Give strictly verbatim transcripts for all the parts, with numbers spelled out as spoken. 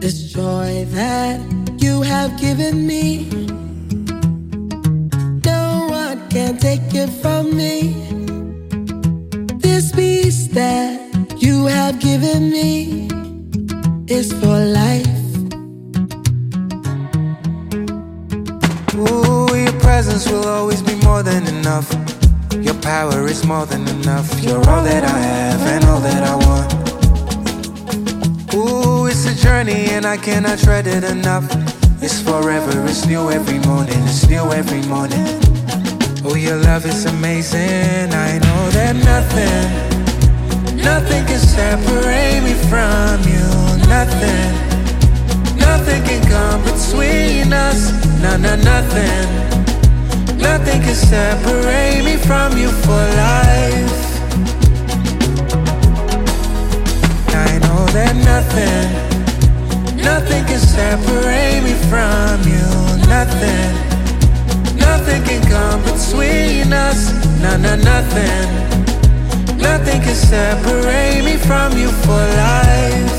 This joy that you have given me, no one can take it from me. This peace that you have given me is for life. Ooh, your presence will always be more than enough. Your power is more than enough. You're all that I have and all that I want. Ooh, it's a journey and I cannot tread it enough. It's forever, it's new every morning, it's new every morning. Oh, your love is amazing. I know that nothing, nothing can separate me from you. Nothing, nothing can come between us. No, no, nothing, nothing can separate me from you for life. I know that nothing, nothing can separate me from you. Nothing, nothing can come between us. No, no, nothing, nothing can separate me from you for life.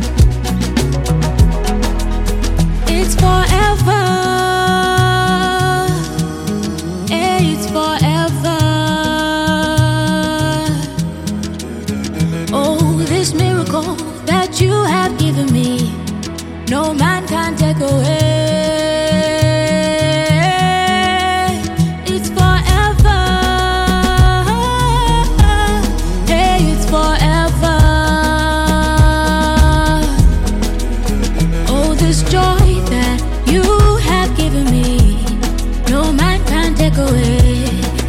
It's forever. Yeah, it's forever. Oh, this miracle that you have given me, no man can take away. It's forever. Yeah, it's forever. Oh, this joy that you have given me, no man can take away.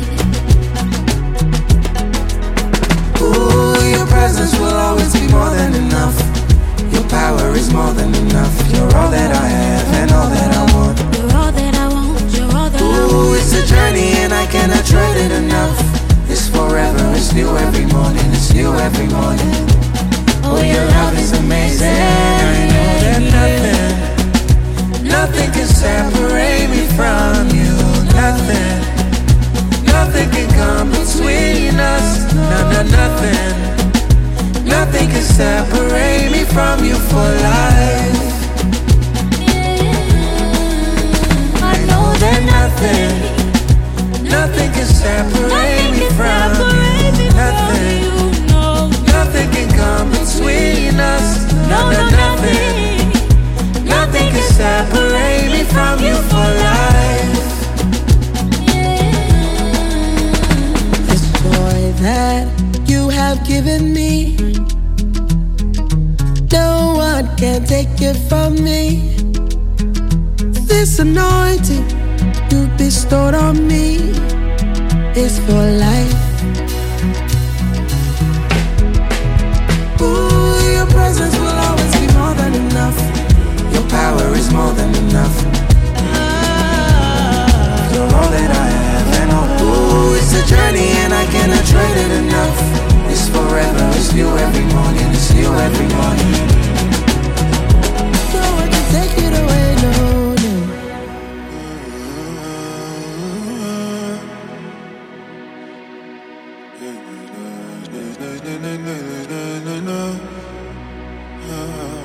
Ooh, your presence will always be more than enough. Your power is more than enough. You're all that I have and all that I want. You're all that I want, you're all that I want. Ooh, it's a journey and I cannot tread it enough. It's forever, it's new every morning, it's new every morning. Oh, your love is amazing. I know that nothing, nothing can separate me from you. Nothing, nothing can come between us. No, no, nothing, nothing can separate me from you for life. I know that nothing, nothing can separate me from you. Nothing, nothing can come between us. No, no, nothing, nothing can separate me from you for life. This joy that you have given me, no one can take it from me. This anointing you bestowed on me is for life. Ooh, your presence will always be more than enough. Your power is more than enough. You're all that I have and all. Ooh, it's a journey and I cannot trade it enough. It's forever, it's new every morning, it's new every morning. No one can take it away, no, no. No, no, no, no, no, no, no.